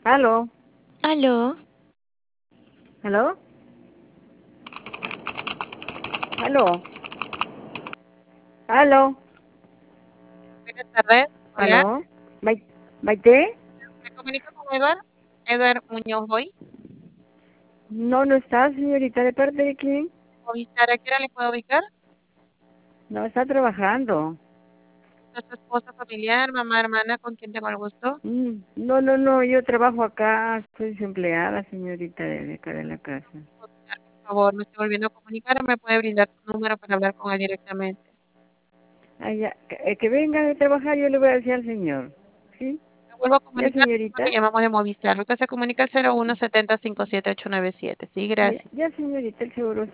Aló, Aló, aló, aló, aló, Buenas tardes. Hola, aló. ¿Maite? me comunico con Edward. Edward Muñoz Boy. No, no está, señorita. ¿De parte de quién? Movistar, ¿a qué hora le puedo ubicar? No, está trabajando. ¿Es su esposa, familiar, mamá, hermana, con quien tengo el gusto? No, no, no, yo trabajo acá. Soy su empleada, señorita, de acá de la casa. Movistar, por favor, me estoy volviendo a comunicar o me puede brindar su número para hablar con él directamente. Ah, ya, que venga de trabajar, yo le voy a decir al señor. ¿Sí? Me vuelvo a Ya, comunicar, le señorita. llamamos de Movistar. Usted se comunica al 0170 57 897. Sí, Ya, gracias. ya, señorita, el seguro